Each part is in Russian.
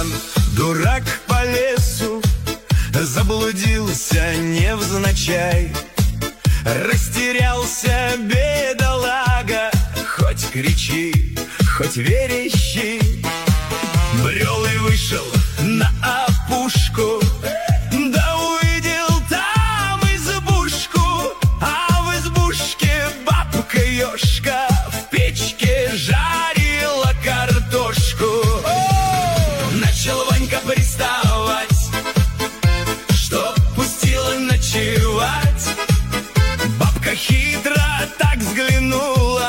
Иван, дурак по лесу, заблудился невзначай. Растерялся бедолага, хоть кричи, хоть верещи. Брел и вышел на опушку, да увидел там избушку. А в избушке бабка-ёшка в печке жарила картошку. Начал Ванька приставать, чтоб пустила ночевать. Бабка хитро так взглянула,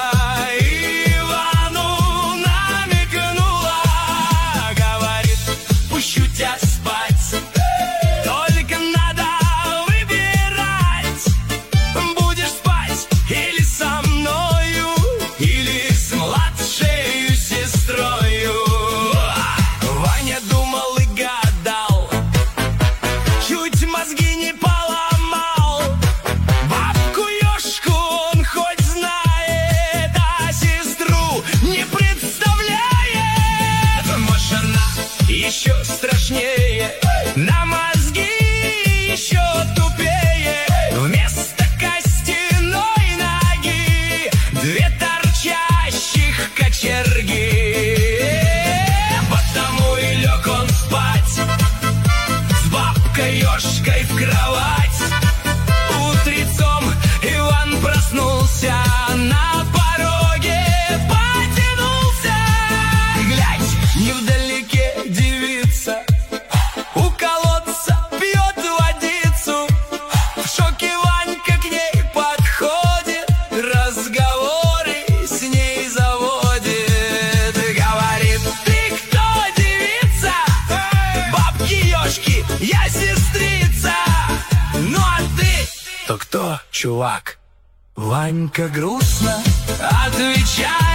Ивану намекнула. Говорит: пущу тебя спать, только надо выбирать. Будешь спать или со мною, или с младшей сестрою. Ваня думал и гадал, чуть мозги не поломал. Бабку-ёшку он хоть знает, а сестру не представляет. Может, она еще страшнее, на мозги еще тупее. Вместо костяной ноги две торчащих кочерги. Потому и лег он спать с бабкой-ёшкой в кровать. Утрецом Иван проснулся, на пороге потянулся. Глядь, невдалеке девица у колодца пьет водицу. В шоке Ванька к ней подходит, разговоры с ней заводит. Говорит: ты кто, девица? Бабки-ёшки, я сестрица. Ну а ты-то кто, чувак? Ванька грустно отвечает: